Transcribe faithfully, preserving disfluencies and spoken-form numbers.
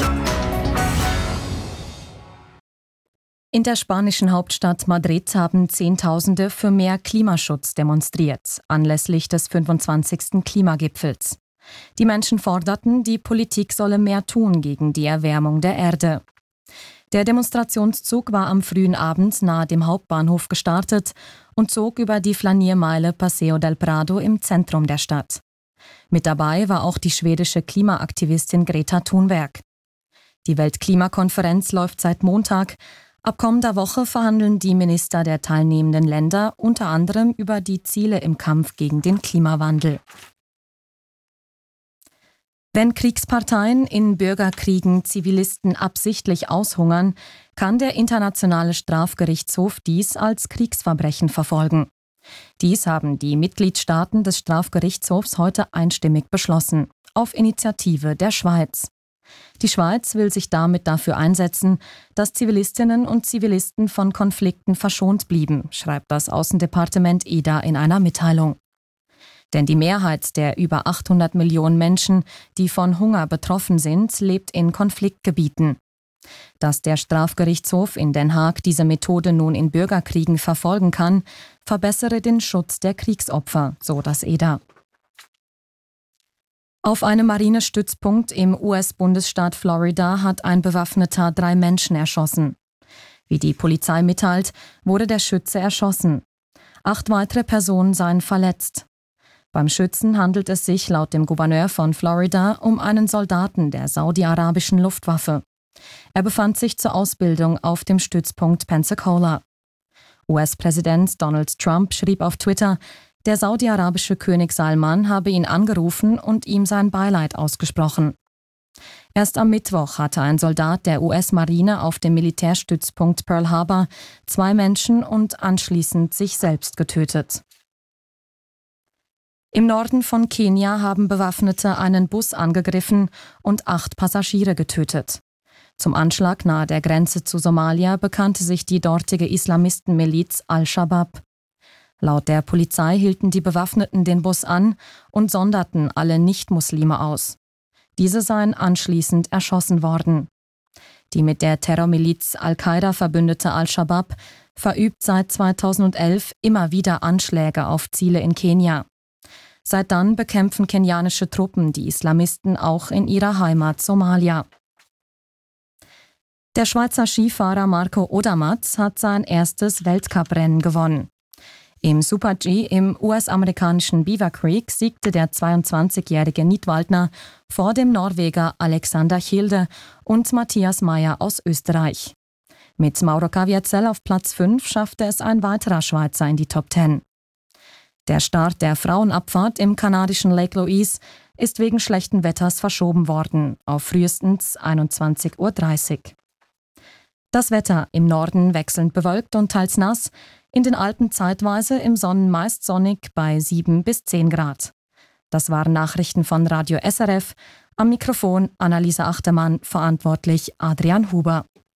In der spanischen Hauptstadt Madrid haben Zehntausende für mehr Klimaschutz demonstriert, anlässlich des fünfundzwanzigsten Klimagipfels. Die Menschen forderten, die Politik solle mehr tun gegen die Erwärmung der Erde. Der Demonstrationszug war am frühen Abend nahe dem Hauptbahnhof gestartet und zog über die Flaniermeile Paseo del Prado im Zentrum der Stadt. Mit dabei war auch die schwedische Klimaaktivistin Greta Thunberg. Die Weltklimakonferenz läuft seit Montag. Ab kommender Woche verhandeln die Minister der teilnehmenden Länder unter anderem über die Ziele im Kampf gegen den Klimawandel. Wenn Kriegsparteien in Bürgerkriegen Zivilisten absichtlich aushungern, kann der Internationale Strafgerichtshof dies als Kriegsverbrechen verfolgen. Dies haben die Mitgliedstaaten des Strafgerichtshofs heute einstimmig beschlossen, auf Initiative der Schweiz. Die Schweiz will sich damit dafür einsetzen, dass Zivilistinnen und Zivilisten von Konflikten verschont blieben, schreibt das Außendepartement E D A in einer Mitteilung. Denn die Mehrheit der über achthundert Millionen Menschen, die von Hunger betroffen sind, lebt in Konfliktgebieten. Dass der Strafgerichtshof in Den Haag diese Methode nun in Bürgerkriegen verfolgen kann, verbessere den Schutz der Kriegsopfer, so das E D A. Auf einem Marinestützpunkt im U S-Bundesstaat Florida hat ein Bewaffneter drei Menschen erschossen. Wie die Polizei mitteilt, wurde der Schütze erschossen. Acht weitere Personen seien verletzt. Beim Schützen handelt es sich laut dem Gouverneur von Florida um einen Soldaten der saudi-arabischen Luftwaffe. Er befand sich zur Ausbildung auf dem Stützpunkt Pensacola. U S-Präsident Donald Trump schrieb auf Twitter, der saudi-arabische König Salman habe ihn angerufen und ihm sein Beileid ausgesprochen. Erst am Mittwoch hatte ein Soldat der U S-Marine auf dem Militärstützpunkt Pearl Harbor zwei Menschen und anschließend sich selbst getötet. Im Norden von Kenia haben Bewaffnete einen Bus angegriffen und acht Passagiere getötet. Zum Anschlag nahe der Grenze zu Somalia bekannte sich die dortige Islamistenmiliz Al-Shabaab. Laut der Polizei hielten die Bewaffneten den Bus an und sonderten alle Nicht-Muslime aus. Diese seien anschließend erschossen worden. Die mit der Terrormiliz Al-Qaida verbündete Al-Shabaab verübt seit zweitausendelf immer wieder Anschläge auf Ziele in Kenia. Seit dann bekämpfen kenianische Truppen die Islamisten auch in ihrer Heimat Somalia. Der Schweizer Skifahrer Marco Odermatt hat sein erstes Weltcuprennen gewonnen. Im Super-G im U S-amerikanischen Beaver Creek siegte der zweiundzwanzigjährige Nidwaldner vor dem Norweger Alexander Hilde und Matthias Meyer aus Österreich. Mit Mauro Caviezel auf Platz fünf schaffte es ein weiterer Schweizer in die Top zehn. Der Start der Frauenabfahrt im kanadischen Lake Louise ist wegen schlechten Wetters verschoben worden, auf frühestens einundzwanzig Uhr dreißig. Das Wetter im Norden wechselnd bewölkt und teils nass, in den Alpen zeitweise, im Sonnen meist sonnig bei sieben bis zehn Grad. Das waren Nachrichten von Radio S R F. Am Mikrofon Annalisa Achtermann, verantwortlich Adrian Huber.